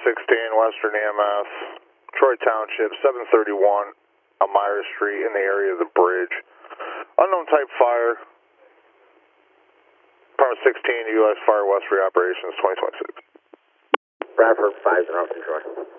Western EMS, Troy Township, 731 Elmira Street, in the area of the bridge. Unknown type fire. Power 16, U.S. Fire West Reoperations, 2026. Bradford 5 0 from Troy.